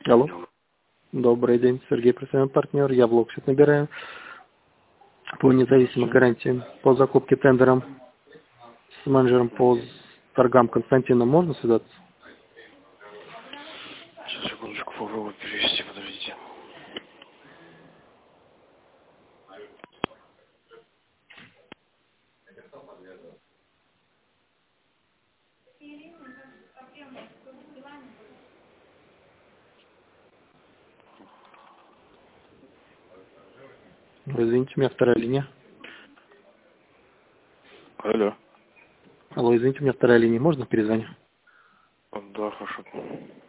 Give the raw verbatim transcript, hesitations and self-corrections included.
Алло. Добрый день, Сергей, профессиональный партнер. Я в Локсит набираю по независимой гарантии по закупке тендером с менеджером по торгам Константином. Можно связаться? Сейчас, секундочку, попробую перевести, подождите. Извините, у меня вторая линия. Алло. Алло, извините, у меня вторая линия. Можно перезвонить? Да, хорошо.